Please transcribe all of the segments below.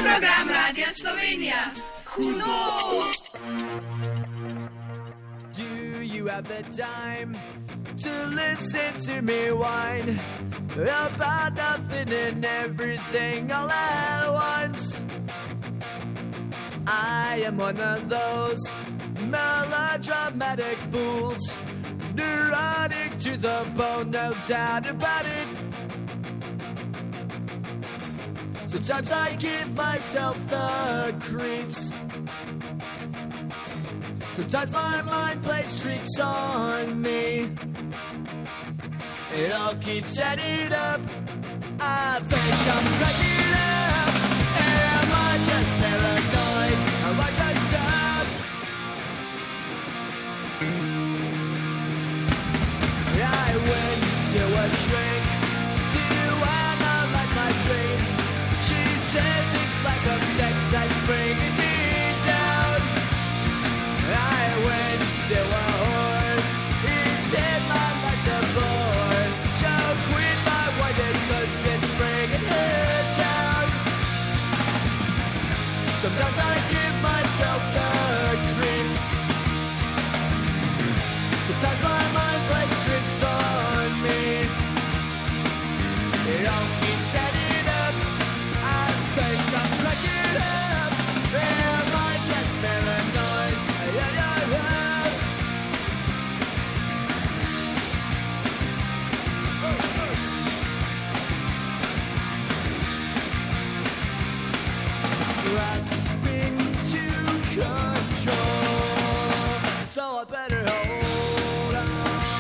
program Radia Slovenija. Hudo! Do you have the time to listen to me whine about nothing and everything all at once? I am one of those melodramatic fools, neurotic to the bone, no doubt about it. Sometimes I give myself the creeps. Sometimes my mind plays tricks on me. It all keeps adding up. I think I'm cracking up. Am I just paranoid? Am I just up? I went to a shrink to analyze my dreams. She says it's like a sex that's bringing me down. I went to a whore. He said my life's a bore. She'll quit my wife because it's bringing her down. Sometimes I give myself the creeps. Sometimes my mind plays tricks on me. It all keeps adding up. I think I'm cracking up. Am I just paranoid? Grasping to control, so I better hold on.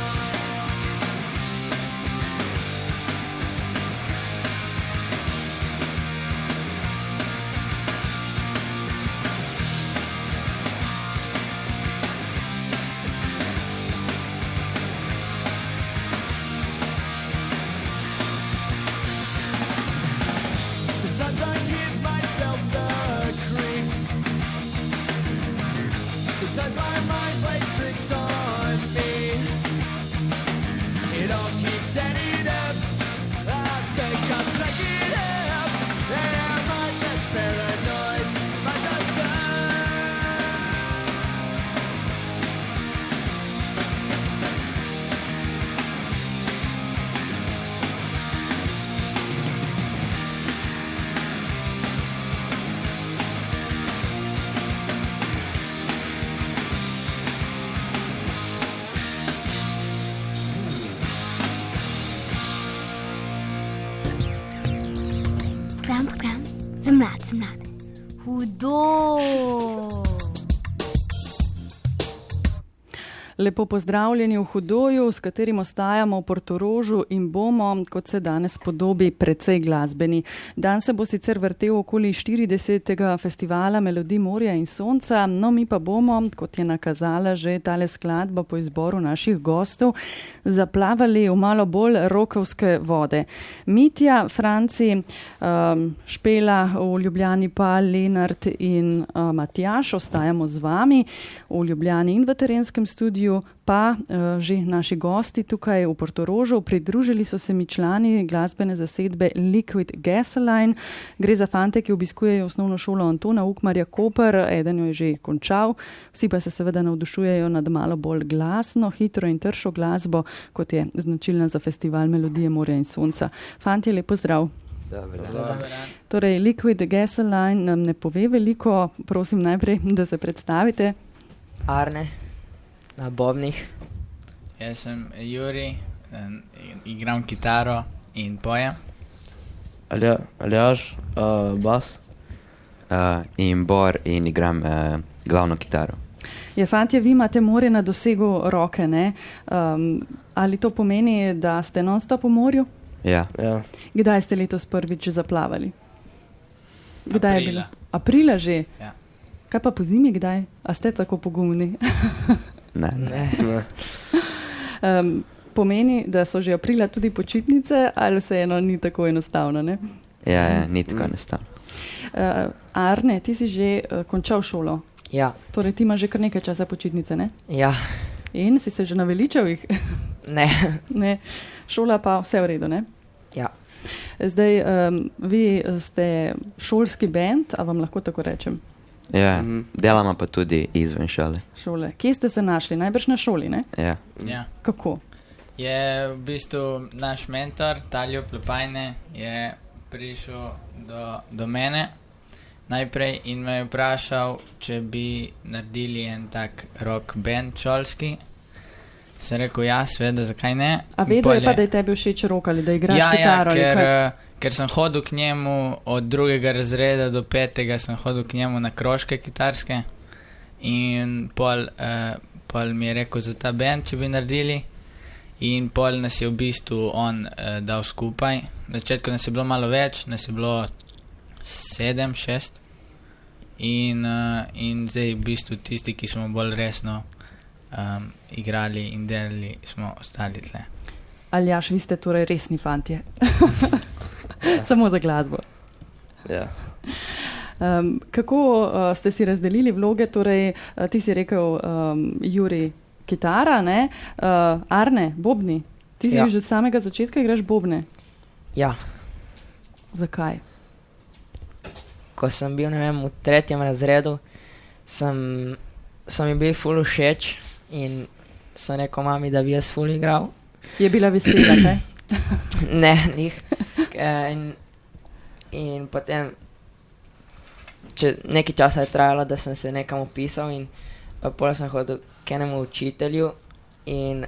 Sometimes I give myself the creeps. Sometimes my mind plays tricks on me. It all keeps adding up. I think I'm cracking up. Am I just paranoid? Am I just Program za mlade. Hudo! Lepo pozdravljeni v Hudoju, s katerim ostajamo v Portorožu in bomo, kot se danes podobi, precej glasbeni. Dan se bo sicer vrtel okoli 40. festivala Melodij morja in sonca, no mi pa bomo, kot je nakazala že tale skladba po izboru naših gostov, zaplavali v malo bolj rokovske vode. Mitja, Franci, Špela v Ljubljani pa Lenart in Matjaž, ostajamo z vami v Ljubljani in v terenskem studiu, pa že naši gosti tukaj v Portorožu. Pridružili so se mi člani glasbene zasedbe Liquid Gasoline. Gre za fante, ki obiskujejo osnovno šolo Antona Ukmarja Koper, eden jo je že končal. Vsi pa se seveda navdušujejo nad malo bolj glasno, hitro in tršo glasbo, kot je značilna za festival Melodije morja in sonca. Fantje, lep pozdrav. Dobar. Torej, Liquid Gasoline nam ne pove veliko. Prosim najprej, da se predstavite. Arne, na bobnih. Jaz sem Juri, igram kitaro in pojem. Aljaž, bas. In Bor in igram glavno kitaro. Ja, fantje, vi imate morje na dosegu roke, ne? Ali to pomeni, da ste non-stop v morju? Ja. Kdaj ste letos prvič zaplavali? Kdaj Aprila. je bilo? Aprila že? Ja. Kaj pa po zimi kdaj? A ste tako pogumni? Ne. Pomeni, da so že aprila tudi počitnice, ali vseeno ni tako enostavno, ne? Ja, ni tako enostavno. Arne, ti si že končal šolo. Ja. Torej, ti imaš že kar nekaj časa počitnice, ne? Ja. In si se že naveličal jih? Ne. Ne. Šola pa vse v redu, ne? Ja. Zdaj, vi ste šolski bend, a vam lahko tako rečem? Ja, delamo pa tudi izven šole. Šole. Kje ste se našli? Najbrž na šoli, ne? Ja. Ja. Kako? Je v bistvu naš mentor, Taljo Plepajne, je prišel do mene najprej in me je vprašal, če bi naredili en tak rock band šolski. Sem rekel, ja, seveda, zakaj ne. A vedel je pa, da je tebi všeč rock ali da igraš kitaro? Ja, ker sem hodil k njemu od 2. razreda do 5. sem hodil k njemu na krožke kitarske in pol mi je rekel za ta band, če bi naredili. In pol nas je v bistvu on dal skupaj. Na začetku nas je bilo malo več, nas je bilo 7, 6. In zdaj v bistvu tisti, ki smo bolj resno igrali in delali, smo ostali tle. Aljaš, vi ste torej resni fantje. Samo za glasbo. Ja. Kako ste si razdelili vloge? Torej, ti si rekel, Juri, kitara, ne? Arne, bobni. Ti si že od samega začetka igraš bobne. Ja. Zakaj? Ko sem bil, ne vem, v 3. razredu, so mi bili ful všeč in sem rekel mami, da bi jaz ful igral. Je bila vesela, kaj? Ne, njih. In potem, nekaj časa je trajalo, da sem se nekam upisal in potem sem hodil k enemu učitelju in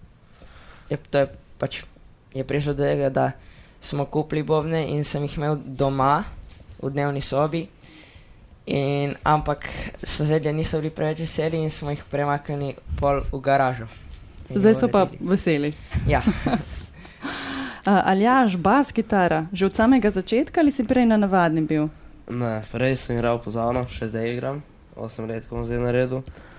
je prišlo do tega, da smo kupili bobne in sem jih imel doma v dnevni sobi, ampak sosedje niso bili preveč veseli in smo jih premaknili pol v garažo. Zdaj so pa veseli. Ja. Aljaš, bas kitara, že od samega začetka ali si prej na navadni bil? Ne, prej sem igral pozavno, še zdaj igram, 8 let, ko zdaj naredil.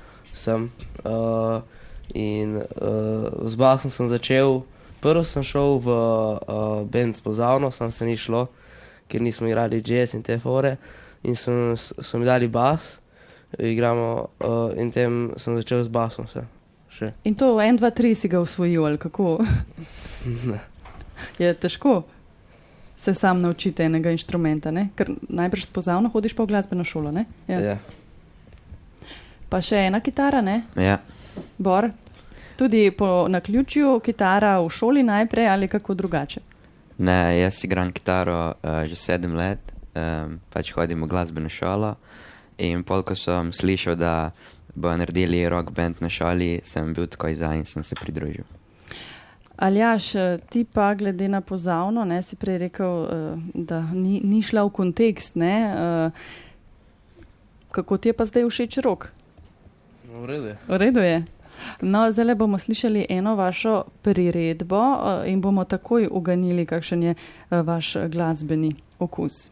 Z basom sem začel, prvo sem šel v band pozavno, sem se ni šlo, ker nismo igrali jazz in te fore in so mi dali bas, igramo in tem sem začel z basom se. Še. In to 1, 2, 3 si ga usvojil, ali kako? Ne. Je težko se sam naučiti enega inštrumenta, ne? Ker najbrž pozavno hodiš pa v glasbeno šolo, ne? Ja. Pa še ena kitara, ne? Ja. Bor, tudi po naključju kitara v šoli najprej ali kako drugače? Ne, jaz igram kitaro že 7 let, pač hodim v glasbeno šolo in pol, ko sem slišal, da bo naredili rock band na šoli, sem bil takoj za in sem se pridružil. Aljaš, ti pa glede na pozavno, ne, si prej rekel, da ni šla v kontekst, ne? Kako ti je pa zdaj všeč rock? V redu je. V redu je. No, zdaj bomo slišali eno vašo priredbo in bomo takoj uganili, kakšen je vaš glasbeni okus.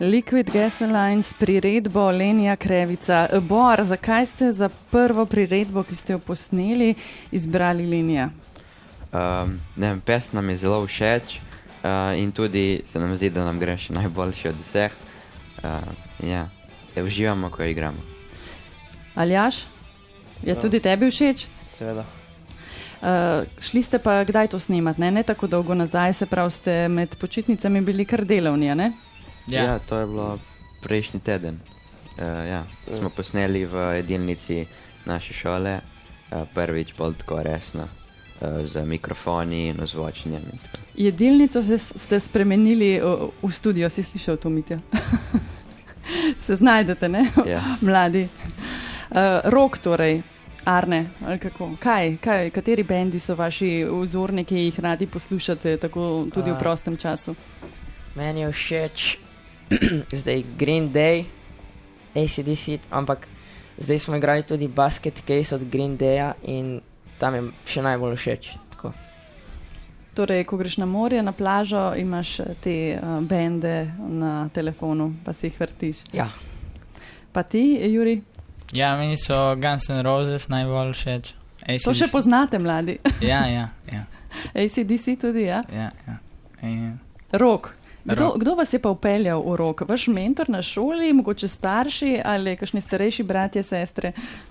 Liquid Gas Alliance, priredbo Lenija Krevica. Bor, zakaj ste za prvo priredbo, ki ste jo posneli, izbrali Lenija? Ne vem, pes nam je zelo všeč in tudi se nam zdi, da nam gre še najboljši od vseh. Ja, uživamo, ko igramo. Aljaš, je tudi tebi všeč? Seveda. Šli ste pa kdaj to snemati, ne tako dolgo nazaj, se pravi ste med počitnicami bili kar delovni, ne? Ja, to je bilo prejšnji teden. Smo posneli v jedilnici naše šole, prvič bolj tako resno, z mikrofoni in ozvočenjem. Jedilnico ste spremenili v studio, si slišal to, Mitja? Se znajdete, ne? Ja. Mladi. Rok torej, Arne, ali kako? Kateri bendi so vaši vzorniki, jih radi poslušate tako tudi v prostem času? Meni je všeč zdaj Green Day, AC/DC, ampak zdaj smo igrali tudi Basket Case od Green Daya in tam je še najbolj všeč. Tako. Torej, ko greš na morje, na plažo, imaš te bende na telefonu, pa si jih vrtiš. Ja. Pa ti, Juri? Ja, meni so Guns N' Roses najbolj všeč. To še poznate, mladi? Ja. AC/DC tudi, ja? Ja. Rock. Kdo vas je pa upeljal v rock? Vaš mentor na šoli, mogoče starši ali kakšni starejši bratje, sestre?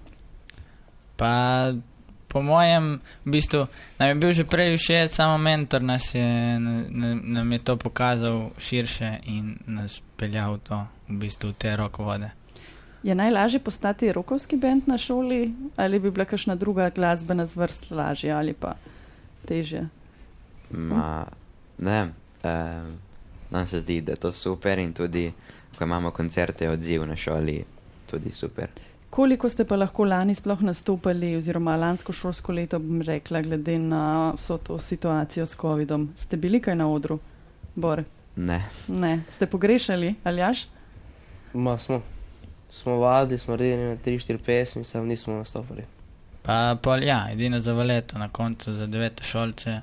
Pa po mojem, v bistvu, nam je bil že prej všeč, samo mentor nam je to pokazal širše in nas peljal v bistvu te rock vode. Je najlažje postati rokovski bend na šoli ali bi bila kakšna druga glasbena zvrst lažja ali pa težje? Ne, nam se zdi, da je to super in tudi, ko imamo koncerte, odziv na šoli, tudi super. Koliko ste pa lahko lani sploh nastopali oziroma lansko šolsko leto, bom rekla, glede na vso to situacijo s covidom? Ste bili kaj na odru, Bor? Ne. Ste pogrešali, Aljaš? Smo vadili, smo redili na 3-4 pesmi, sam nismo nastopali. Pa edino za valeto, na koncu za 9. šolce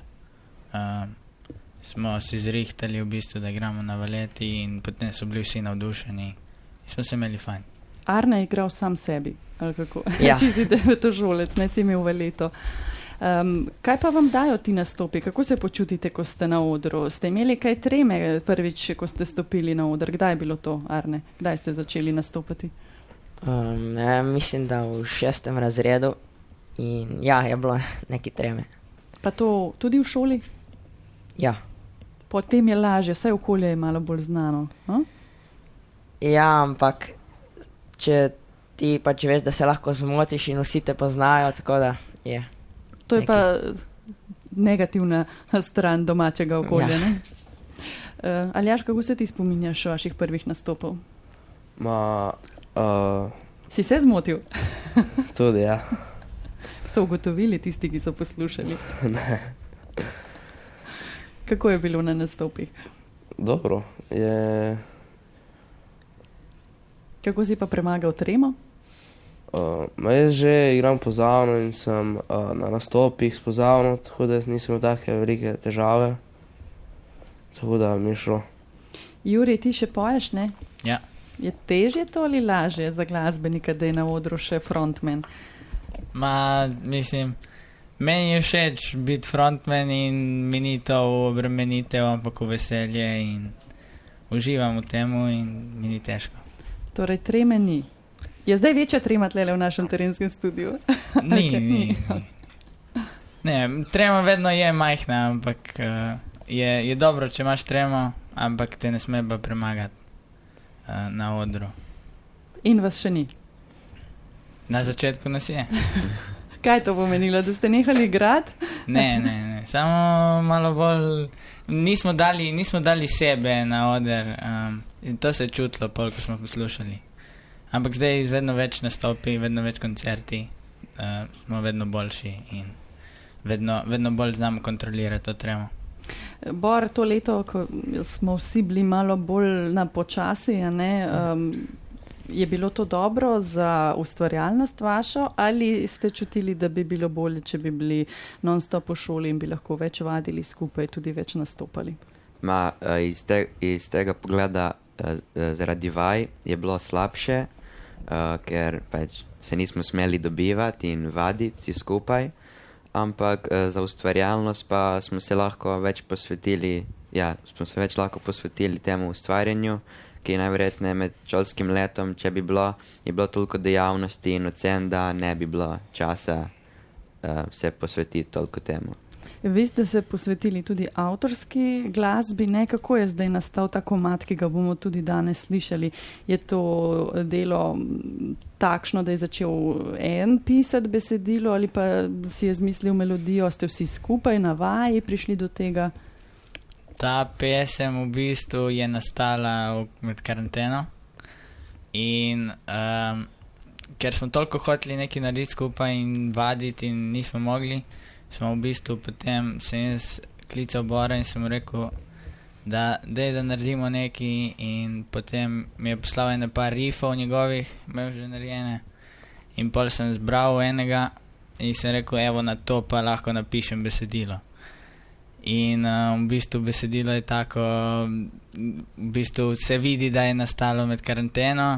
smo si zrihtali v bistvu, da igramo na valeti in potem so bili vsi navdušeni in smo se imeli fajn. Arne je igral sam sebi, ali kako? Ja. Ti si devetošolec, ne si imel valeto. Kaj pa vam dajo ti nastopi? Kako se počutite, ko ste na odru? Ste imeli kaj treme prvič, ko ste stopili na oder? Kdaj je bilo to, Arne? Kdaj ste začeli nastopati? Mislim, da v 6. razredu in je bilo neki treme. Pa to tudi v šoli? Ja. Potem je lažje, vsaj okolje je malo bolj znano. Ja, ampak če ti pač veš, da se lahko zmotiš in vsi te poznajo, tako da je. To je pa negativna stran domačega okolja, ne? Aljaš, kako se ti spominjaš vaših prvih nastopov? Si se zmotil? Tudi, ja. So ugotovili tisti, ki so poslušali? Ne. Kako je bilo na nastopih? Dobro, je... Kako si pa premagal tremo? Jaz že igram pozavno in sem na nastopih s pozavno, tako da nisem imel take velike težave. Tako da mi je šlo. Juri, ti še poješ, ne? Ja. Je težje to ali lažje za glasbenika, da je na odru še frontman? Mislim, meni je všeč biti frontman in mi ni to obremenitev, ampak v veselje in uživam v temu in mi ni težko. Torej, treme ni. Je zdaj večja trema tlele v našem terenskem studiu? Ni. Ne, trema vedno je majhna, ampak je dobro, če imaš tremo, ampak te ne sme pa premagati na odru. In vas še ni? Na začetku nas je. Kaj to pomenilo, da ste nehali igrati? Ne, samo malo bolj... Nismo dali sebe na oder in to se je čutilo, ko smo poslušali. Ampak zdaj z vedno več nastopi, vedno več koncerti, smo vedno boljši in vedno bolj znamo kontrolirati to tremo. Bor, to leto, ko smo vsi bili malo bolj na počasi, je bilo to dobro za ustvarjalnost vašo ali ste čutili, da bi bilo bolje, če bi bili non-stop v šoli in bi lahko več vadili skupaj, tudi več nastopali? Iz tega pogleda zaradi vaj je bilo slabše, ker pač se nismo smeli dobivati in vaditi vsi skupaj, ampak za ustvarjalnost pa smo se lahko več posvetili, temu ustvarjanju, ki je najverjetneje med šolskim letom, če bi bilo, je bilo toliko dejavnosti in ocen, da ne bi bilo časa se posvetiti toliko temu. Vi ste se posvetili tudi avtorski glasbi, ne? Kako je zdaj nastal ta komad, ki ga bomo tudi danes slišali? Je to delo takšno, da je začel en pisati besedilo ali pa si je zmislil melodijo, ste vsi skupaj na vaji prišli do tega? Ta pesem v bistvu je nastala med karanteno in ker smo toliko hoteli nekaj narediti skupaj in vaditi in nismo mogli, smo v bistvu potem se jaz klical Bora in sem rekel, da naredimo nekaj, in potem mi je poslal ene par riffov njegovih, imel že narejene, in pol sem zbral enega in sem rekel, evo, na to pa lahko napišem besedilo. In v bistvu besedilo je tako, v bistvu se vidi, da je nastalo med karanteno.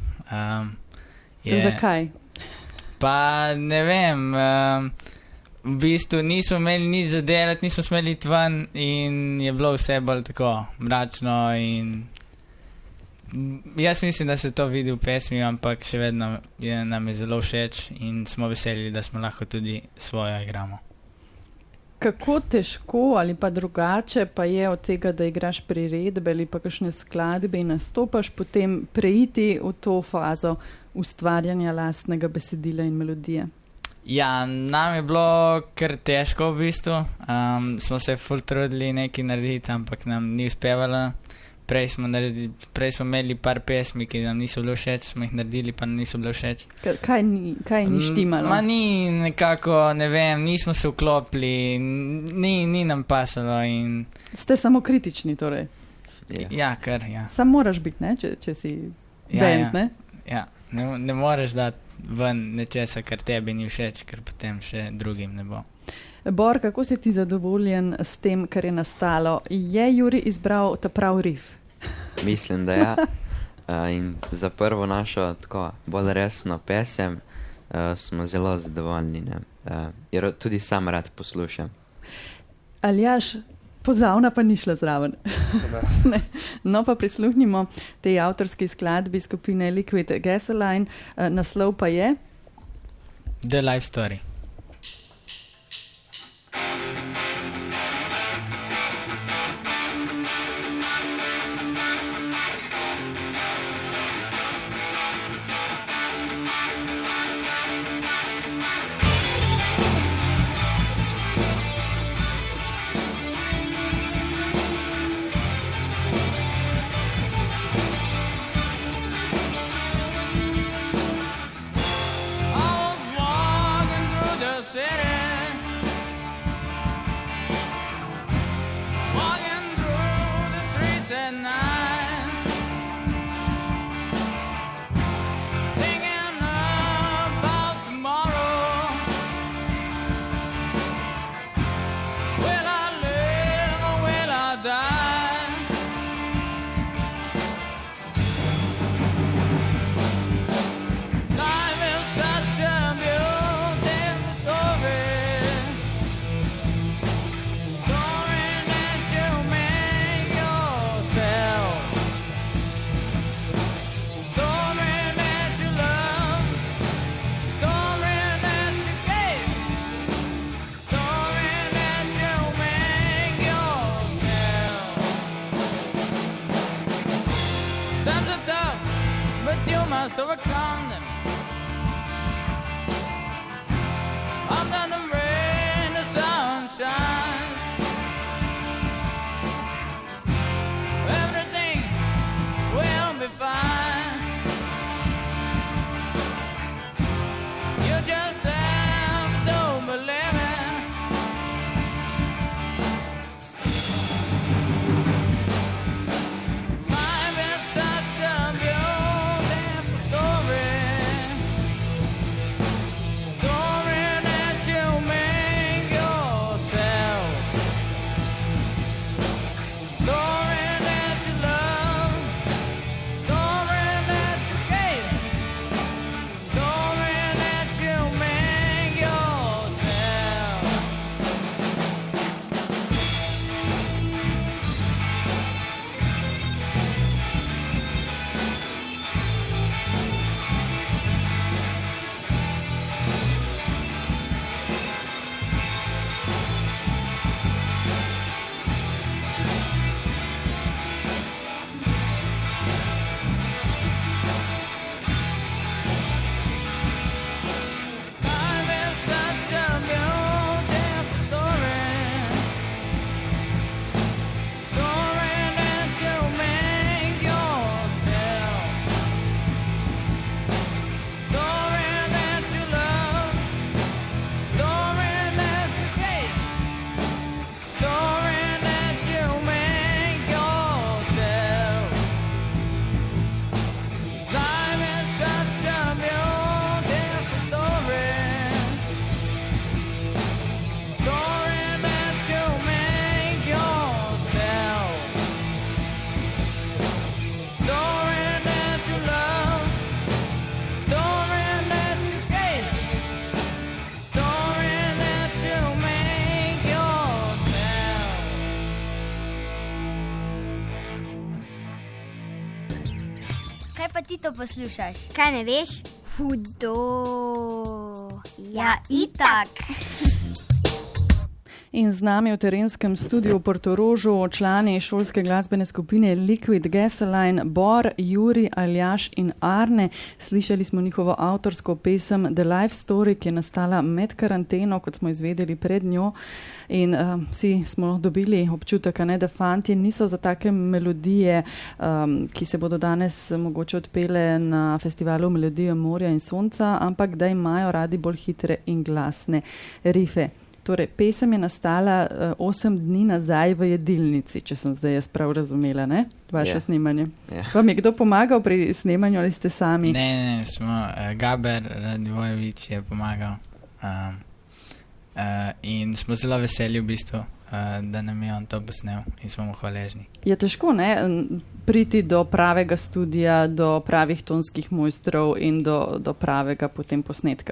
Zakaj? Pa ne vem, v bistvu nismo imeli nič za delati, nismo smeli iti ven in je bilo vse bolj tako mračno in jaz mislim, da se to vidi v pesmi, ampak še vedno nam je zelo všeč in smo veseli, da smo lahko tudi svojo igramo. Kako težko ali pa drugače pa je od tega, da igraš priredbe ali pa kakšne skladbe in nastopaš, potem preiti v to fazo ustvarjanja lastnega besedila in melodije? Ja, nam je bilo kar težko v bistvu. Smo se ful trudili nekaj narediti, ampak nam ni uspevalo. Prej smo imeli par pesmi, ki nam niso bile všeč, smo jih naredili, pa nam niso bile všeč. Kaj ni štimalo? Ni nekako, ne vem, nismo se vklopili, ni nam pasalo. Ste samo kritični torej? Ja, kar, ja. Sam moraš biti, ne, če si band, ne? Ja, ne moreš dati ven nečesa, kar tebi ni všeč, ker potem še drugim ne bo. Bor, kako si ti zadovoljen s tem, kar je nastalo? Je Juri izbral ta prav riff? Mislim, da ja. In za prvo našo tako bolj resno pesem smo zelo zadovoljni, jer tudi sam rad poslušam. Aljaž, pozavna pa ni šla zraven. Ne. No pa prisluhnimo tej avtorski skladbi skupine Liquid Gasoline. Naslov pa je? The Life Story. Overcome them. Under the rain, the sun shines. Everything will be fine. You just have to believe it. Life is such a beautiful story. to poslušaš? Kaj ne veš? Hudo. Ja, itak. In z nami v terenskem studiu v Portorožu člani šolske glasbene skupine Liquid Gasoline Bor, Juri, Aljaž in Arne. Slišali smo njihovo avtorsko pesem The Life Story, ki je nastala med karanteno, kot smo izvedeli pred njo. In vsi smo dobili občutek, da fantje niso za take melodije, ki se bodo danes mogoče odpele na festivalu Melodije morja in sonca, ampak da imajo radi bolj hitre in glasne rife. Torej, pesem je nastala 8 dni nazaj v jedilnici, če sem zdaj jaz prav razumela, ne? Vaše snemanje. Vam je kdo pomagal pri snemanju ali ste sami? Ne, smo, Gaber Radivojevič je pomagal in smo zelo veseli v bistvu, da nam je on to posnel in smo mu hvaležni. Je težko, ne, priti do pravega studija, do pravih tonskih mojstrov in do pravega potem posnetka?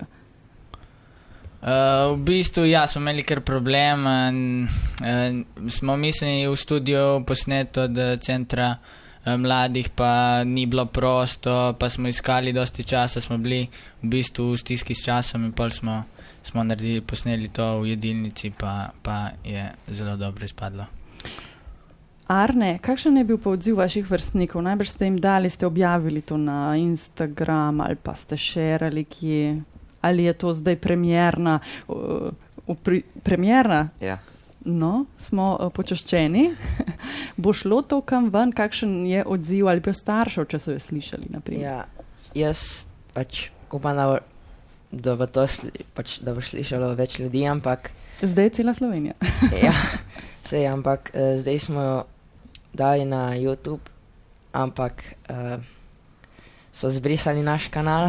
V bistvu, ja, smo imeli kar problem. Smo mislili v studiu posnet od centra mladih, pa ni bilo prosto, pa smo iskali dosti časa, smo bili v bistvu v stiski s časom in pol smo posneli to v jedilnici, pa je zelo dobro izpadlo. Arne, kakšen je bil pa odziv vaših vrstnikov? Najbrž ste jim dali, ste objavili to na Instagram ali pa ste šerali kje? Ali je to zdaj premjerna? Premjerna? Ja. No, smo počaščeni. Bo šlo to kam ven? Kakšen je odziv ali pa staršev, če so jo slišali? Naprimer? Ja, jaz pač upam, da bo to da bo slišalo več ljudi, ampak... Zdaj je cela Slovenija. Ja, sej, ampak zdaj smo jo dali na YouTube, ampak so zbrisali naš kanal.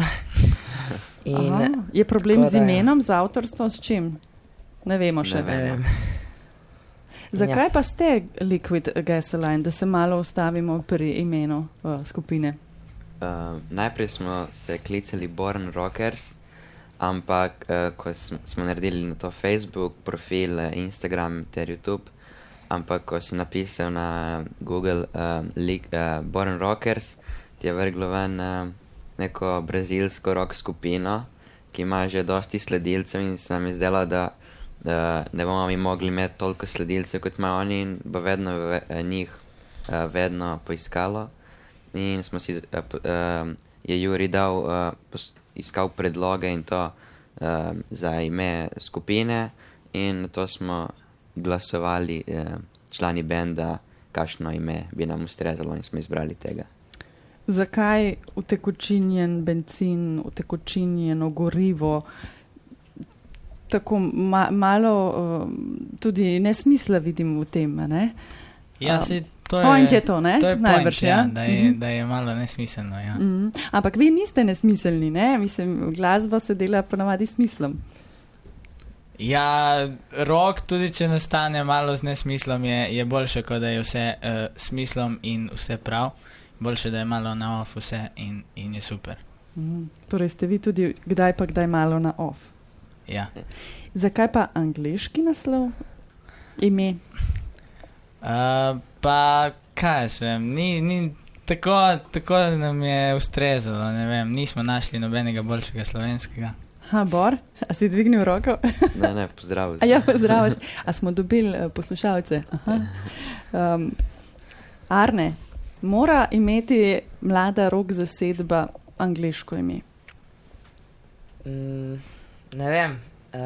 Je problem z imenom, z avtorstvom, s čim? Ne vemo še. Ne vem. Zakaj pa ste Liquid Gasoline, da se malo ustavimo pri imenu skupine? Najprej smo se klicali Born Rockers, ampak ko smo naredili na to Facebook profil, Instagram ter YouTube, ampak ko si napisal na Google Born Rockers, ti je vrglo ven neko brazilsko rock skupino, ki ima že dosti sledilcev in se nam je zdelo, da ne bomo mi mogli imeti toliko sledilcev kot ima oni in bo vedno njih vedno poiskalo. In smo si, je Juri iskal predloge in to za ime skupine in to smo glasovali člani benda, kakšno ime bi nam ustrezalo in smo izbrali tega. Zakaj utekočinjen bencin, utekočinjeno gorivo, tako malo tudi nesmisla vidim v tem, ne? Ja, to je to, ne? To je najbrž, point, ja, da je malo nesmiselno, ja. Ampak vi niste nesmiselni, ne? Mislim, glasba se dela ponavadi smislom. Ja, rock, tudi če nastane malo z nesmislom, je boljše, kot da je vse smislom in vse prav. Boljše, da je malo na off vse in je super. Torej ste vi tudi kdaj malo na off? Ja. Zakaj pa angleški naslov? Ime? Pa kaj jaz vem, ni tako nam je ustrezalo, ne vem, nismo našli nobenega boljšega slovenskega. Bor, a si dvignil roko? Ne, pozdravljam. Ja, pozdravljam. A smo dobili poslušalce? Arne, mora imeti mlada rock zasedba angleško ime? Ne vem.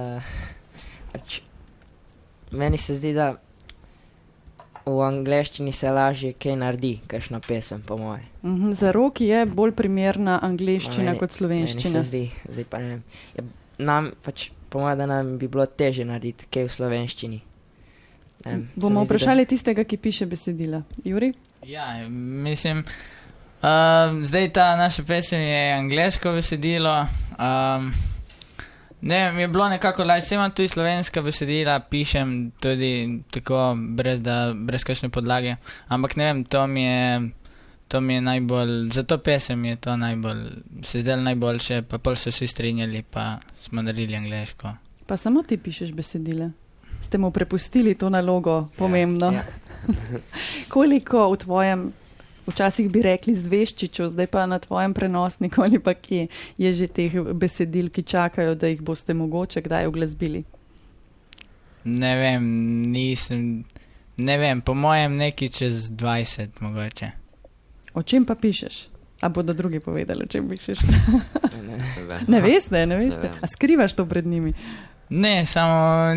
Meni se zdi, da v angleščini se lažje kaj naredi, kakšna pesem, po moje. Za rock je bolj primerna angleščina kot slovenščina. Meni se zdi, zdaj pa ne vem. Nam pač, po moje, da nam bi bilo težje narediti kaj v slovenščini. Bomo vprašali tistega, ki piše besedila. Juri? Ja, mislim, zdaj ta naša pesem je angleško besedilo. Ne vem, je bilo nekako lajše, imam tudi slovenska besedila, pišem tudi tako, brez kakšne podlage, ampak ne vem, to mi je najbolj, za to pesem je to najbolj, se zdelo najboljše, pa pol so vsi strinjali, pa smo naredili angleško. Pa samo ti pišeš besedile? Ste mu prepustili to nalogo, pomembno. Ja. Koliko v Včasih bi rekli zveščiču, zdaj pa na tvojem prenosniku ali pa kje je že teh besedil, ki čakajo, da jih boste mogoče kdaj uglasbili? Ne vem, ne vem, po mojem neki čez 20 mogoče. O čem pa pišeš? A bodo drugi povedali, o čem pišeš? Ne. Ne veste? Ne vem. A skrivaš to pred njimi? Ne, samo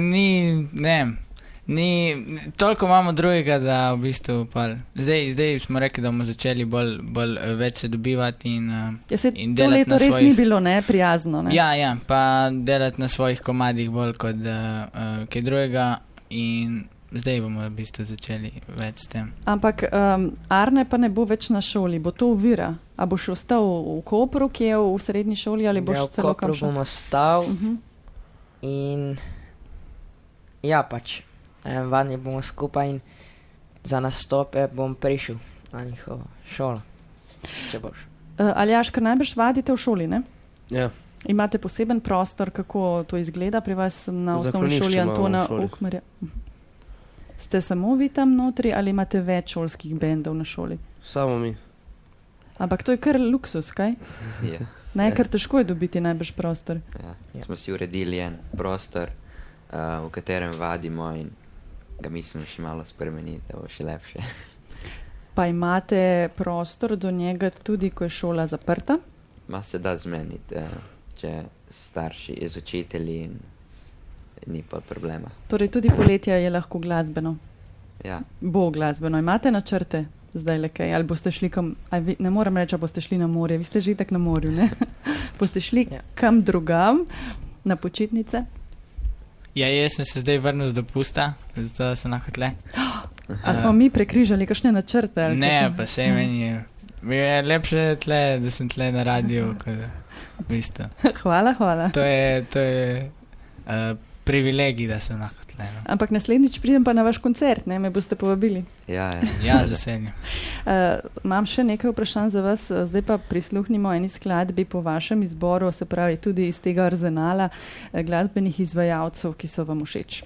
ni, toliko imamo drugega, da v bistvu zdaj smo rekli, da bomo začeli bolj več se dobivati in in delati to leto res ni bilo prijazno, ne? Ja, pa delati na svojih komadih bolj kot kaj drugega in zdaj bomo v bistvu začeli več s tem. Ampak Arne pa ne bo več na šoli, bo to ovira? A boš ostal v Kopru, ki je v srednji šoli, ali boš celo kam šel? V Kopru šel? bom ostal in ja, pač. Vanje bomo skupaj in za nastope bom prišel na njihovo šolo, če boš. Aljaž, kar najbrž vadite v šoli, ne? Ja. Imate poseben prostor, kako to izgleda pri vas na osnovni šoli Antona Ukmerja? Ste samo vi tam notri ali imate več šolskih bendov na šoli? Samo mi. Ampak to je kar luksus, kaj? Ja. Ne, ker težko je dobiti najbrž prostor. Ja. Smo si uredili en prostor, v katerem vadimo in ga mislim še malo spremeniti, da bo še lepše. Pa imate prostor do njega tudi, ko je šola zaprta? Ma se da zmeniti, če starši iz učitelji in ni pa problema. Torej tudi poletja je lahko glasbeno? Ja. Bo glasbeno. Imate načrte zdaj le kaj? Ali boste šli kam, ne moram reči, boste šli na morje, vi ste že itak na morju, ne? Boste šli kam drugam, na počitnice? Ja, jaz sem se zdaj vrnil z dopusta, zato da sem lahko tle. A smo mi prekrižali kakšne načrte? Ali ne, pa sej meni je lepše tle, da sem tle na radiju, kot v bistvu. Hvala. To je privilegij, da sem lahko tle. No. Ampak naslednjič pridem pa na vaš koncert, ne? Me boste povabili. Ja, z veseljem. Imam še nekaj vprašanj za vas, zdaj pa prisluhnimo eni skladbi po vašem izboru, se pravi tudi iz tega arzenala glasbenih izvajalcev, ki so vam všeč.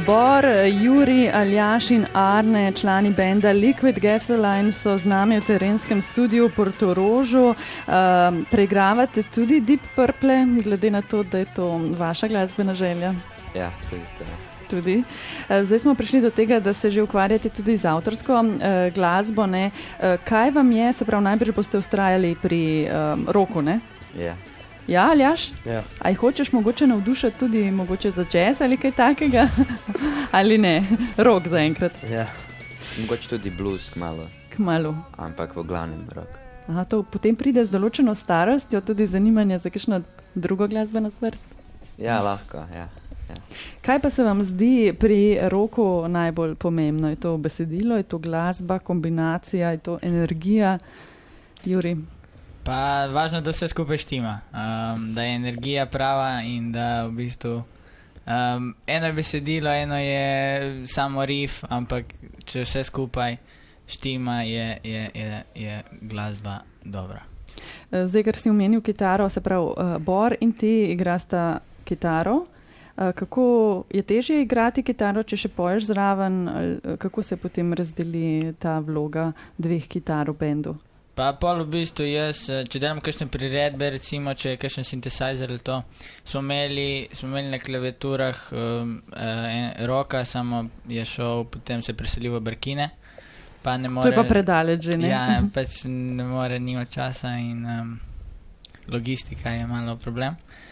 Bor, Juri, Aljaš in Arne, člani benda Liquid Gasoline, so z nami v terenskem studiu v Portorožu. Preigravate tudi Deep Purple, glede na to, da je to vaša glasbena želja? Ja, tudi to. Tudi. Zdaj smo prišli do tega, da se že ukvarjate tudi z avtorsko glasbo. Ne? Kaj vam je, se pravi, najbrž boste ustrajali pri roku, ne? Ja. Ja, Aljaš? Ja. Aj hočeš mogoče navdušati tudi mogoče za jazz ali kaj takega? Ali ne? Rock zaenkrat. Ja. Mogoče tudi blues Kmalu. ampak v glavnem rock. Aha, to potem pride z določeno starostjo, tudi zanimanje za kakšno drugo glasbeno zvrst? Ja, lahko, ja. Kaj pa se vam zdi pri roku najbolj pomembno? Je to besedilo, je to glasba, kombinacija, je to energija? Juri? Pa važno, da vse skupaj štima, da je energija prava in da v bistvu eno je besedilo, eno je samo riff, ampak če vse skupaj štima, je glasba dobra. Zdaj, ker si omenil kitaro, se pravi, Bor in ti igrasta kitaro. Kako je težje igrati kitaro, če še poješ zraven? Kako se potem razdeli ta vloga dveh kitar v bendu? Pa pol v bistvu jaz, če delam kakšne priredbe, recimo, če je kakšen synthesizer ali to, smo imeli na klaviaturah roka, samo je šel, potem se preselil v Brkine. Pa ne more, to je pa predaleč že, ne? Ja, pač ne more, nima časa in logistika je malo problem.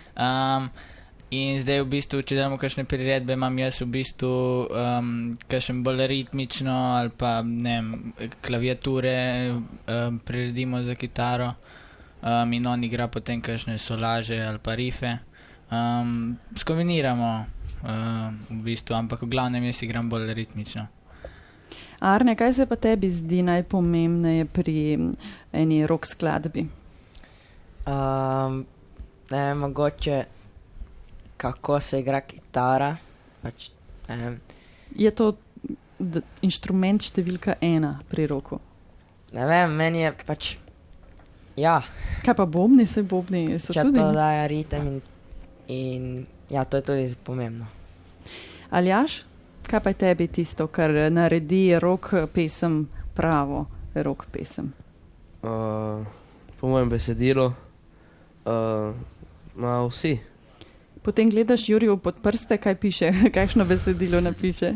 In zdaj v bistvu, če delamo kakšne priredbe, imam jaz v bistvu kakšen bolj ritmično ali pa ne vem, klaviature priredimo za kitaro in on igra potem kakšne solaže ali pa rife. Skombiniramo v bistvu, ampak v glavnem jaz igram bolj ritmično. Arne, kaj se pa tebi zdi najpomembneje pri eni rock skladbi? Mogoče kako se igra kitara. Pač, Je to inštrument številka 1 pri roku? Ne vem, meni je pač, ja. Kaj pa bobni? Se bobni so če tudi? to daje ritem in ja, to je tudi pomembno. Aljaš, kaj pa je tebi tisto, kar naredi rock pesem pravo rock pesem? Po mojem besedilo, vsi. Potem gledaš Juriju pod prste, kaj piše, kakšno besedilo napiše.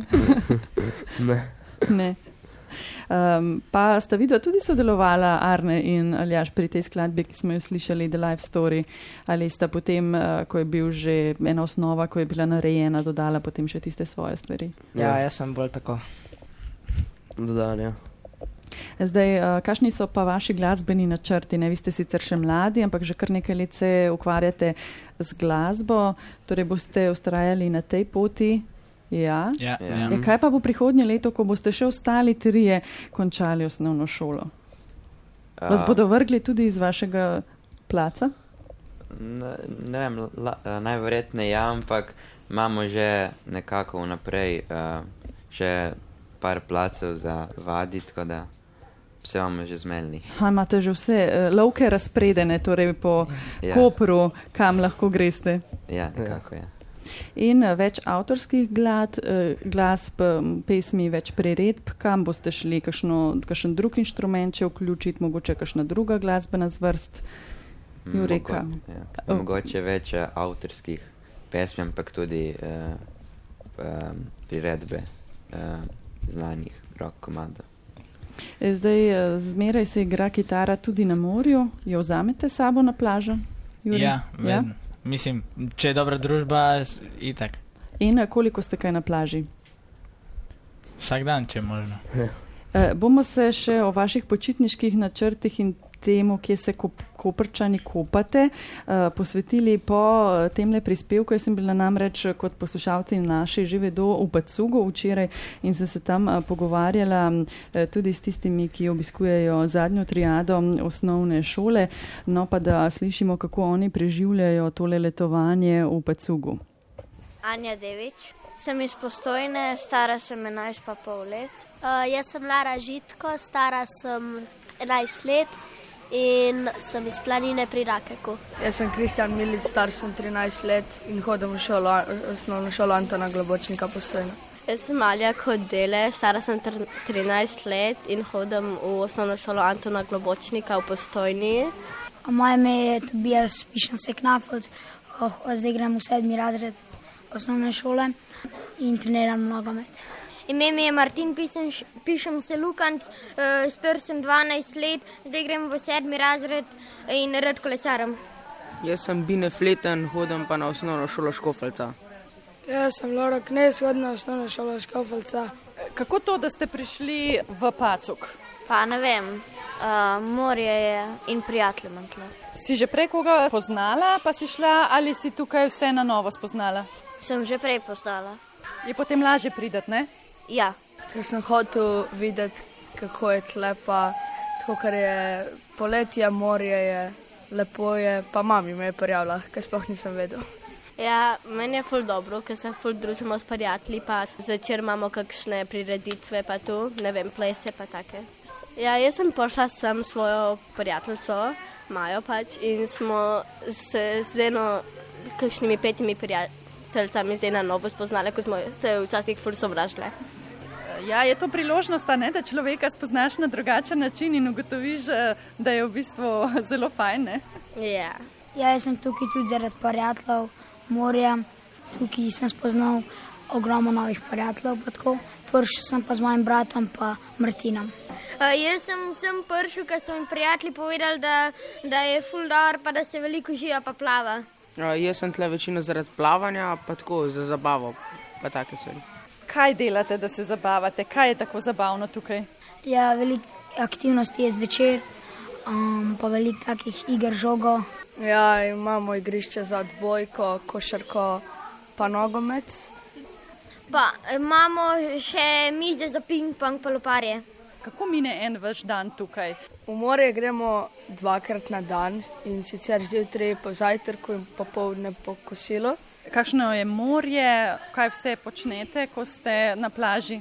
Ne. Pa sta vidva tudi sodelovala, Arne in Aljaš, pri tej skladbi, ki smo jo slišali, The Life Story. Ali sta potem, ko je bil že ena osnova, ko je bila narejena, dodala potem še tiste svoje stvari? Ja, jaz sem bolj tako. Dodan, ja. Zdaj, kakšni so pa vaši glasbeni načrti? Ne, vi ste sicer še mladi, ampak že kar nekaj let se ukvarjate z glasbo, torej boste ustrajali na tej poti. Ja. Kaj pa bo prihodnje leto, ko boste še ostali trije končali osnovno šolo? Vas bodo vrgli tudi iz vašega placa? Ne vem, najverjetneje ja, ampak imamo že nekako vnaprej še par placov za vadi, tako da vse imamo že zmenili. Imate že vse lovke razpredene, torej po Kopru, kam lahko greste? Ja, nekako, ja. In več avtorskih glasb, pesmi, več priredb, kam boste šli, kakšen drug inštrument, če vključiti, mogoče kakšna druga glasbena zvrst? Jureka. Mogoče več avtorskih pesmi, ampak tudi priredbe znanih rock komadov. Zdaj, zmeraj se igra kitara tudi na morju, jo vzamete sabo na plažo? Juri? Ja, vedno. Mislim, če je dobra družba, itak. In koliko ste kaj na plaži? Vsak dan, če je možno. Bomo se še o vaših počitniških načrtih in temu, kje se Koprčani kopate, posvetili po temle prispevku. Jaz sem bila namreč kot poslušalci naši že vedo v Pacugu včeraj in sem se tam pogovarjala tudi s tistimi, ki obiskujejo zadnjo triado osnovne šole. No pa da slišimo, kako oni preživljajo tole letovanje v Pacugu. Anja Devič, sem iz Postojne, stara sem 11,5 let. Jaz sem Lara Žitko, stara sem 11 let. In sem iz Planine pri Rakeku. Jaz sem Kristjan Milic, star sem 13 let in hodim v osnovno šolo Antona Globočnika Postojna. Jaz sem Malja Kodele, stara sem 13 let in hodim v osnovno šolo Antona Globočnika v Postojni. Moje ime je Tobias, pišem se Knafot, zdaj grem v 7. razred osnovne šole in treniram nogomet. Ime mi je Martin, pišem se Lukanc, star sem 12 let, zdaj grem v 7. razred in rad kolesarim. Jaz sem Bine Fleten, hodim pa na osnovno šolo Škofljica. Jaz sem Laura Knez, hodim na osnovno šolo Škofljica. Kako to, da ste prišli v Pacuk? Pa ne vem, morje je in prijatelj imam tle. Si že prej koga poznala, pa si šla ali si tukaj vse na novo spoznala? Sem že prej poznala. Je potem lažje prideti, ne? Ja. Ker sem hotel videti, kako je tle, pa tako, ker je poletje, morje je, lepo je, pa mami me je prijavila, ker sploh nisem vedel. Ja, meni je ful dobro, ker se ful družimo s prijatelji, pa zvečer imamo kakšne prireditve, pa tu, ne vem, plese pa take. Ja, jaz sem pošla sem svojo prijateljco, Majo pač, in smo se z kakšnimi 5 prijateljcami zdaj na novo spoznali, ko smo se včasih ful sovražile. Ja, je to priložnost, ne, da človeka spoznaš na drugačen način in ugotoviš, da je v bistvu zelo fajn, ne? Ja. Ja, jaz sem tukaj tudi zaradi prijateljev, morja, tukaj sem spoznal ogromno novih prijateljev, pa tako. Prišel sem pa z mojim bratom pa Martinom. Jaz sem prišel, ker so mi prijatelji povedali, da je ful dobro, pa da se veliko živa pa plava. Jaz sem tle večino zaradi plavanja, pa tako za zabavo, pa take stvari. Kaj delate, da se zabavate? Kaj je tako zabavno tukaj? Ja, veliko aktivnosti je zvečer, pa veliko takih iger žogo. Ja, imamo igrišče za odbojko, košarko, pa nogomet. Pa imamo še mize za ping-pong pa loparje. Kako mine en vaš dan tukaj? V morje gremo 2-krat na dan in sicer zjutraj po zajtrku in popoldne po kosilu. Kakšno je morje, kaj vse počnete, ko ste na plaži?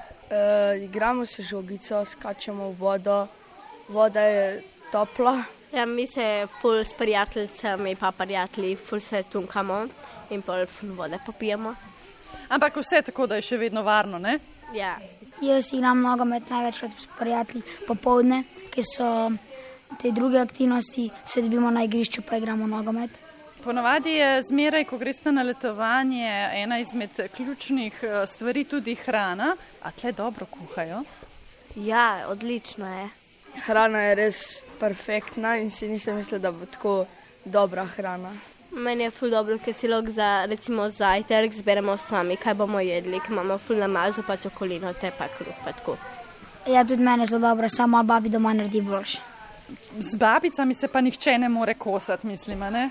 Igramo se žogico, skačemo v vodo, voda je topla. Ja, mi se ful s prijateljcami pa prijatelji ful se tunkamo in pol ful vode popijemo. Ampak vse tako, da je še vedno varno, ne? Ja. Jaz igram nogomet največkrat s prijatelji popoldne, ker so te druge aktivnosti, se dobimo na igrišču pa igramo nogomet. Ponavadi je zmeraj, ko greste na letovanje, ena izmed ključnih stvari tudi hrana. A tle dobro kuhajo? Ja, odlično je. Hrana je res perfektna in si nisem mislila, da bo tako dobra hrana. Meni je ful dobro, ker si lahko za recimo zajtrk zberemo sami, kaj bomo jedli, ker imamo ful namazo pa čokolino, te pa kruh pa tako. Ja, tudi meni je zelo dobro, samo babi doma naredi boljše. Z babicami se pa nihče ne more kosati, mislim, ne?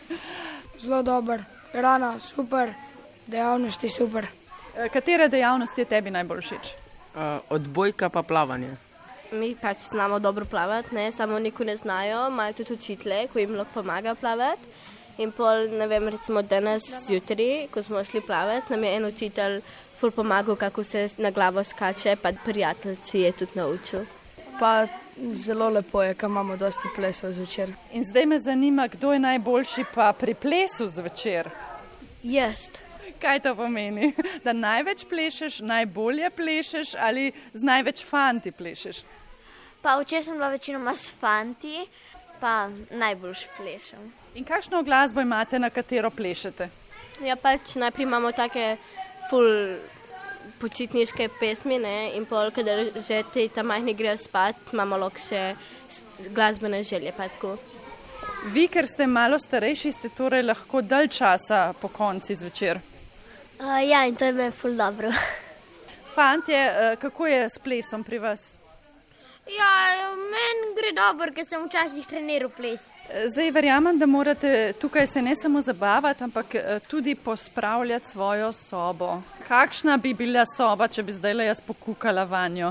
Zelo dober, hrana super, dejavnosti super. Katere dejavnosti je tebi najbolj všeč? Odbojka pa plavanje. Mi pač znamo dobro plavati, ne, samo niko ne znajo, imajo tudi učitelje, ko jim lahko pomaga plavati. In pol, ne vem, recimo danes zjutraj, ko smo šli plavati, nam je en učitelj ful pomagal, kako se na glavo skače, pa prijateljci je tudi naučil. Pa zelo lepo je, ker imamo dosti plesov zvečer. In zdaj me zanima, kdo je najboljši pa pri plesu zvečer? Jaz. Kaj to pomeni? Da največ plešeš, najbolje plešeš ali z največ fanti plešeš? Pa včeraj sem bila večinoma s fanti, pa najboljš plešem. In kakšno glasbo imate, na katero plešete? Ja, pač najprej imamo take ful počitniške pesmi, ne, in pol, kadar že te ta majhni grejo spat, imamo lahko še glasbene želje, pa tako. Vi, ker ste malo starejši, ste torej lahko dalj časa po konci zvečer? Ja, in to je meni ful dobro. Fantje, kako je s plesom pri vas? Ja, meni gre dobro, ker sem včasih treniral ples. Zdaj verjamem, da morate tukaj se ne samo zabavati, ampak tudi pospravljati svojo sobo. Kakšna bi bila soba, če bi zdajle jaz pokukala vanjo?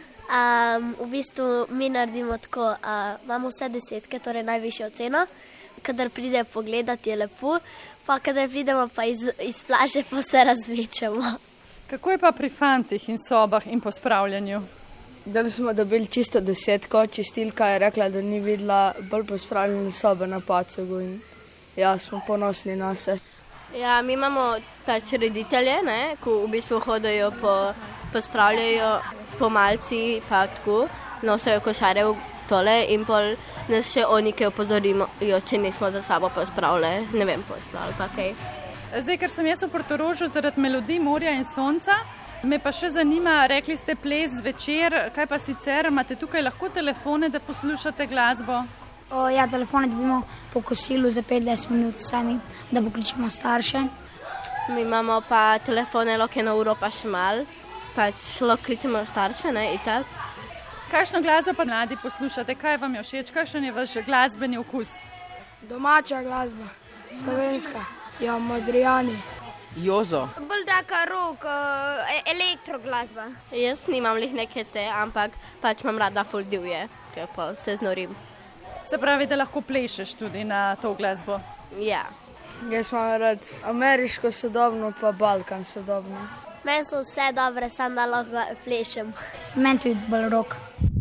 V bistvu mi naredimo tako, imamo vse 10, torej najvišjo oceno. Kadar pride pogledati, je lepo, pa kadar pridemo pa iz plaže, pa vse razvlečemo. Kako je pa pri fantih in sobah in pospravljanju? Da smo dobili čisto 10, čistilka je rekla, da ni videla bolj pospravljene sobe na Pacugu in ja, smo ponosni na se. Ja, mi imamo pač reditelje, ne, ko v bistvu hodijo pospravljajo po malci, pa tako, nosijo košare v tole in pol nas še oni, ki opozorimo, če nismo za sabo pospravljali, ne vem, poslali pa kaj. Zdaj, ker sem jaz v Portorožu zaradi melodij morja in sonca, me pa še zanima, rekli ste ples zvečer, kaj pa sicer, imate tukaj lahko telefone, da poslušate glasbo? Ja, telefone dobimo po kosilu za 5-10 minut sami, da pokličemo starše. Mi imamo pa telefone lahko 1 uro pa še mal, pač lahko klicamo starše, ne, itak. Kakšno glasbo pa mladi poslušate, kaj vam je všeč, kakšen je vaš glasbeni okus? Domača glasba, slovenska, ja, Modrijani. Jozo. Bolj taka rock, elektro glasba. Jaz nimam lih neke te, ampak pač imam rada ful divje, ker pa se znorim. Se pravi, da lahko plešeš tudi na to glasbo? Ja. Jaz imam rad ameriško sodobno pa Balkan sodobno. Meni so vse dobre, samo da lahko plešem. Meni tudi bolj rock.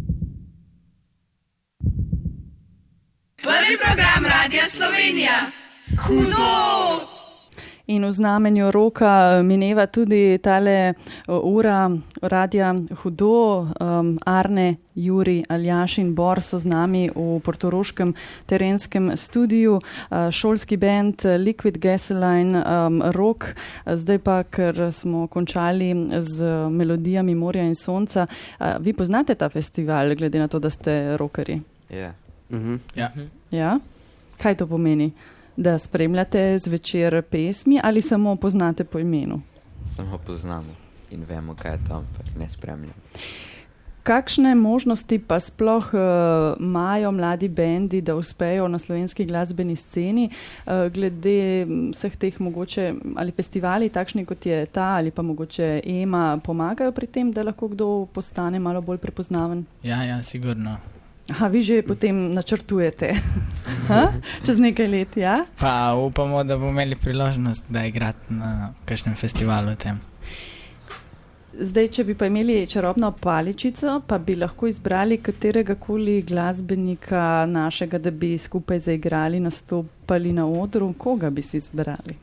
Prvi program Radia Slovenija. Hudo! In v znamenju roka mineva tudi tale ura Radia Hudo. Arne, Juri, Aljaš in Bor so z nami v portoroškem terenskem studiu. Šolski band Liquid Gasoline Rock. Zdaj pa, ker smo končali z melodijami morja in sonca. Vi poznate ta festival, glede na to, da ste rockerji? Ja. Ja? Kaj to pomeni? Da spremljate zvečer pesmi ali samo poznate po imenu? Samo poznamo in vemo, kaj je tam, pa ne spremljamo. Kakšne možnosti pa sploh imajo mladi bendi, da uspejo na slovenski glasbeni sceni, glede vseh teh mogoče ali festivali, takšni kot je ta ali pa mogoče EMA, pomagajo pri tem, da lahko kdo postane malo bolj prepoznaven? Ja, sigurno. Aha, vi že potem načrtujete čez nekaj let, ja? Pa upamo, da bomo imeli priložnost, da igrati na kakšnem festivalu tem. Zdaj, če bi pa imeli čarobno paličico, pa bi lahko izbrali kateregakoli glasbenika našega, da bi skupaj zaigrali, nastopali na odru, koga bi si izbrali?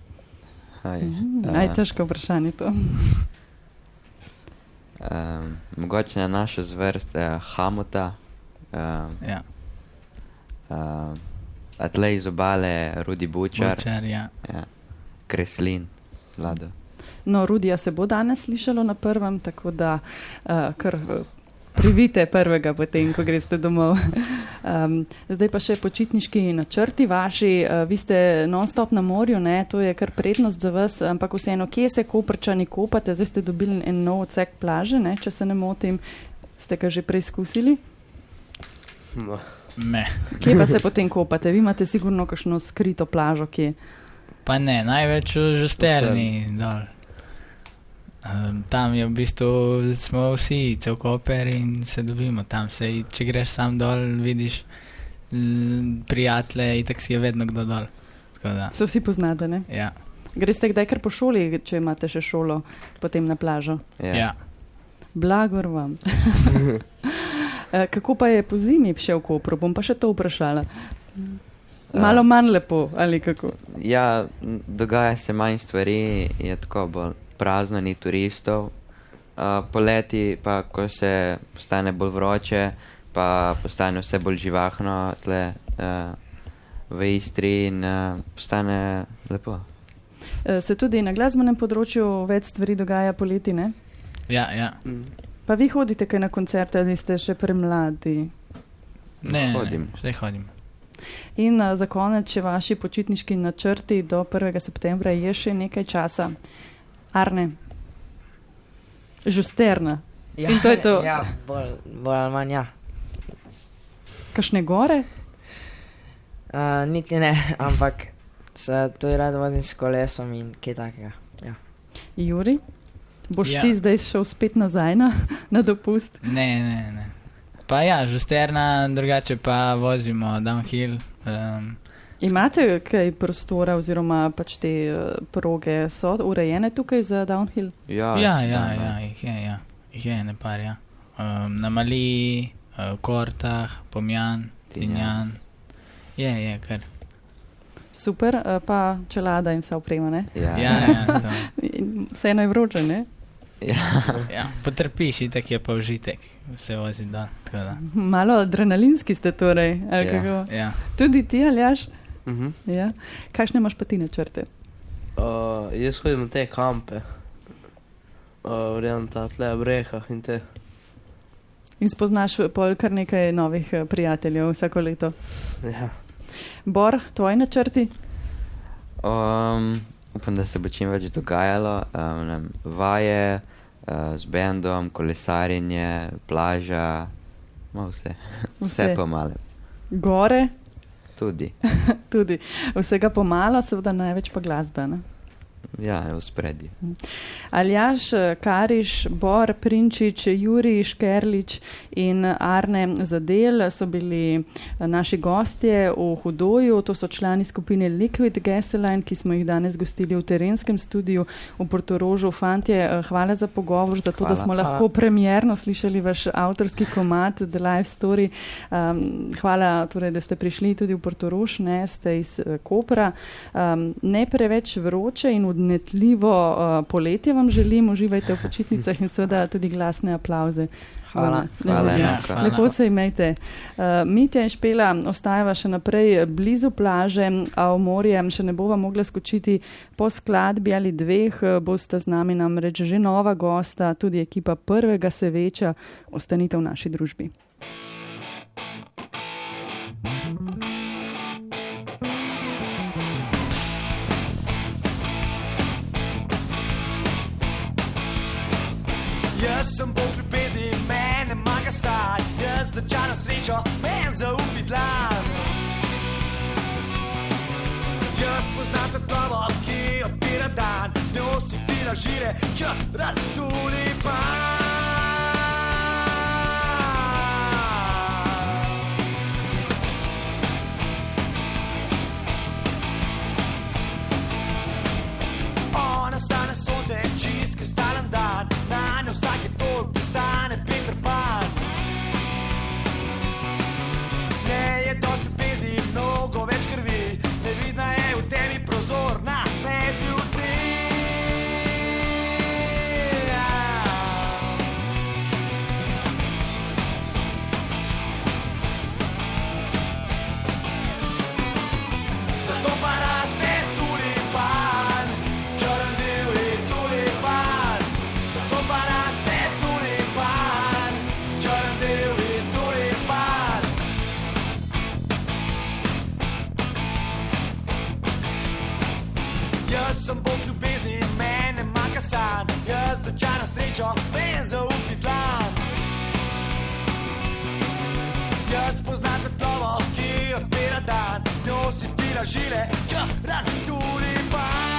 Težko vprašanje to. Mogoče na našo zvrst Hamota. Atlej iz obale, Rudi Bučar, Kreslin, Vlado. No, Rudija se bo danes slišalo na prvem, tako da kar privite prvega potem, ko greste domov. Zdaj pa še počitniški načrti vaši. Vi ste non-stop na morju, ne? To je kar prednost za vas, ampak vseeno, kje se Koprčani kopate? Zdaj ste dobili en nov odsek plaže, ne? Če se ne motim. Ste ga že preizkusili? No. Ne. Kje pa se potem kopate? Vi imate sigurno kakšno skrito plažo, kje? Pa ne, največ v Žusterni dol. Tam je v bistvu, smo vsi, cel Koper in se dobimo tam. Če greš sam dol, vidiš prijatelje, itak si je vedno kdo dol. Se vsi poznate, ne? Ja. Greste kdaj kar po šoli, če imate še šolo, potem na plažo? Ja. Blagor vam. Kako pa je po zimi še v Kopru? Bom pa še to vprašala. Malo manj lepo, ali kako? Ja, dogaja se manj stvari, je tako bolj prazno, ni turistov. Poleti pa, ko se postane bolj vroče, pa postane vse bolj živahno tle v Istri in postane lepo. Se tudi na glasbenem področju več stvari dogaja poleti, ne? Ja. Pa vi hodite kaj na koncerte, ali ste še premladi? Ne, še hodim. In za konec, če vaši počitniški načrti do 1. septembra je še nekaj časa. Arne, Žusterna. In to je to. Ja, bolj ali manj, ja. Kakšne gore? Niti ne, ampak to je rad vodim s kolesom in kaj takega. Ja. Juri, boš ti zdaj šel spet nazaj na dopust? Ne. Pa ja, Žusterna, drugače pa vozimo downhill. Imate kaj prostora oziroma pač te proge so urejene tukaj za downhill? Ja, jih je ne par, ja. Na Mali, Kortah, Pomjan, Tinjan. Je, kar. Super, pa čelada in vsa oprema, ne? Vseeno je vroče, ne? Ja, potrpiš, itak je pa užitek, vse vozi dan. Malo adrenalinski ste torej. Ja. Tudi ti, Aljaž? Ja. Kakšne imaš pa ti načrte? Jaz hodim na te kampe. Vrjem ta tle v rehah in te. In spoznaš pol kar nekaj novih prijateljev vsako leto. Ja. Bor, tvoji načrti? Upam, da se bo čim več dogajalo. Vaje z bendom, kolesarjenje, plaža, vse. Vse pomalo. Gore? Tudi. Tudi. Vsega pomalo, seveda največ pa glasbe, ne? Ja, v spredju. Aljaž, Kariš, Bor, Prinčič, Juri, Škerlič in Arne Zadel so bili naši gostje v Hudoju. To so člani skupine Liquid Gasoline, ki smo jih danes gostili v terenskem studiu v Portorožu. Fantje, hvala za pogovor, za to, da smo lahko premierno slišali vaš avtorski komad The Life Story. Hvala, torej, da ste prišli tudi v Portorož, ne, ste iz Kopra. Ne preveč vroče in odnetljivo poletje vam želim, uživajte v počitnicah in seveda tudi glasne aplauze. Hvala. Lepo se imejte. Mitja in Špela ostajava še naprej blizu plaže, a v morje še ne bova mogla skočiti po skladbi ali dveh. Bosta z nami namreč že nova gosta, tudi ekipa Prvega se veča. Ostanite v naši družbi. Jaz sem Bog ljubezni, mene maga sad, jaz začara srečo, men zaupi dlan. Jaz poznam svetlovo, ki odpira dan, z njo si fila žile, črn tulipan. Ona sane sonce, čist kristalen dan, na njo vsake tolk pristane Peter Pan. Ne je dosti ljubezni, mnogo več krvi, nevidna je v temi prozorna med ljudmi. Zato pa raste tulipan, črn divji tulipan. Zato pa raste tulipan, črn divji tulipan. Jaz sem Bog ljubezni, mene manjka san, jaz začaram srečo, men zaupi dlan. Jaz poznam svetlovo, ki odpira dan, z njo si fila žile, črn tulipan.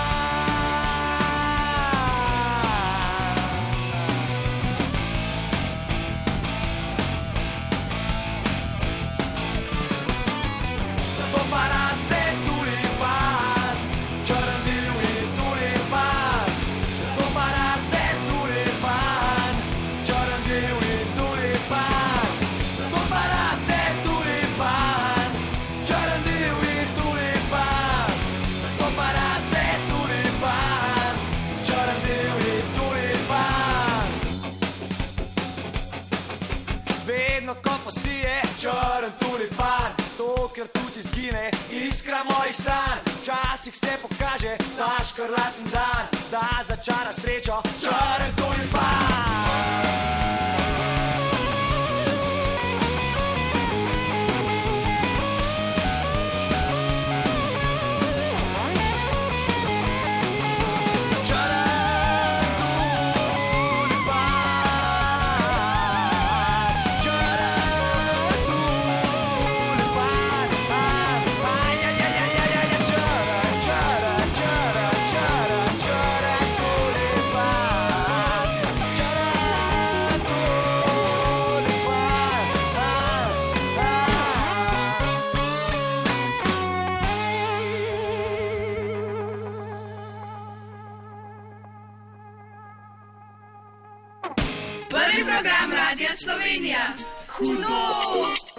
Zato pa raste tulipan, črn divji tulipan. Zato pa raste tulipan, črn divji tulipan. Zato pa raste tulipan, črn divji tulipan. Zato pa raste tulipan, črn divji tulipan. Vedno ko posije črn tulipan, tokrat tudi izgine iskra mojih sanj. Včasih se pokaže ta škrlaten dan, da začara srečo črn tulipan. Prvi program Radia Slovenija. Hudo!